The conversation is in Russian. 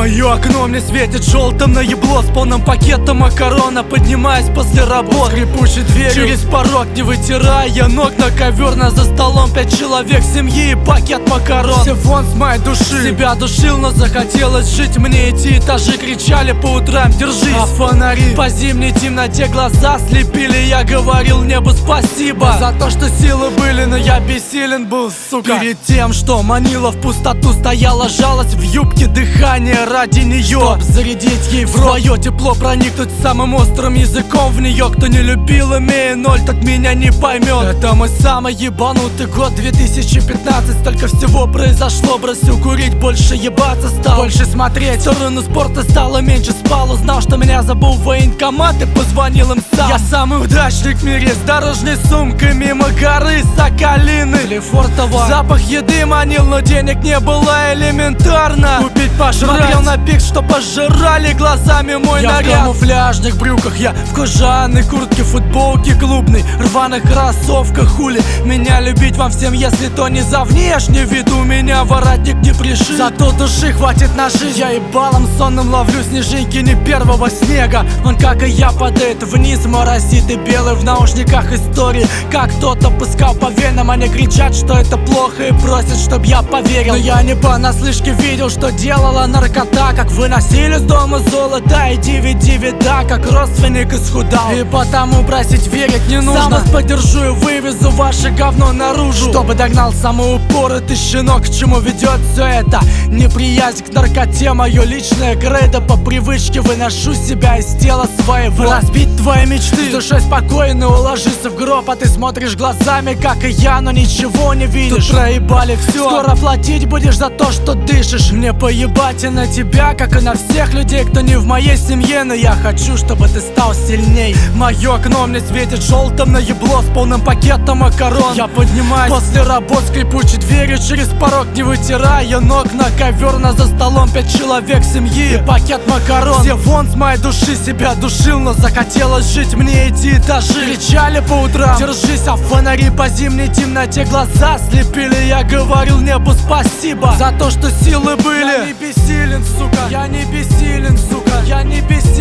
Мое окно мне светит желтым на ебло, с полным пакетом макарона. Поднимаясь после работы, скрипучей дверью через порог, не вытирая ног на ковер. За столом 5 человек семьи и пакет макарон. Все вон с моей души. Себя душил, но захотелось жить. Мне эти этажи кричали по утрам: держись. А фонари по зимней темноте глаза слепили. Я говорил небу спасибо за то, что силы были, но я бессилен был, сука. Перед тем, что манила в пустоту, стояла жалость в юбке, дыхание ради нее. Чтоб зарядить ей в свое тепло, проникнуть самым острым языком в нее. Кто не любил, имея ноль, тот меня не поймет. Это мой самый ебанутый год 2015. Столько всего произошло, бросил курить, больше ебаться стал, больше смотреть в сторону спорта стало, меньше спал. Узнал, что меня забыл военкомат и позвонил им сам. Я самый удачный в мире, с дорожной сумкой мимо горы Соколины Лефортово. Запах еды манил, но денег не было элементарно купить пожрать. Смотрел на пик, что пожирали глазами мой наряд. Я в камуфляжных брюках, я в кожаной куртке, футболке клубной, рваных кроссовках. Хули меня любить вам всем, если то не за внешний вид. У меня воротник не пришит, зато души хватит на жизнь. Я ебалом сонным ловлю снежинки не первого снега. Он, как и я, падает вниз, моросит и белый в наушниках истории. Как кто-то пускал по венам, они кричат, что это плохо и просят, чтоб я поверил. Но я не понаслышке видел, что делала наркота, как выносили с дома золото и DVD, да, как родственник исхудал. И потому просить верить не нужно. Сам вас поддержу и вывезу ваше говно наружу, чтобы догнал самый упоротый щенок. К чему ведет все это? Неприязнь к наркоте, мое личное кредо. По привычке выношу себя из тела своего. Разбить твои мечты, с душой спокойно уложиться в гроб. А ты смотришь глазами, как и я, но ничего не видишь. Тут проебали все, скоро платить будешь за то, что дышишь. Мне поебать и на тебя, как и на всех людей, кто не в моей семье. Но я хочу, чтобы ты стал сильней. Мое окно мне светит желтым на ебло, с полным пакетом макарон. Я поднимаюсь после работы, скрипучей дверью через порог, не вытирая ног на ковер. За столом 5 человек семьи и пакет макарон. Все вон с моей души, себя душил, но захотелось жить. Мне эти этажи кричали по утрам: держись, а фонари по зимней темноте глаза слепили. Я говорил небу спасибо за то, что силы были. Я не бессилен, сука, я не бессилен, сука, я не бессилен.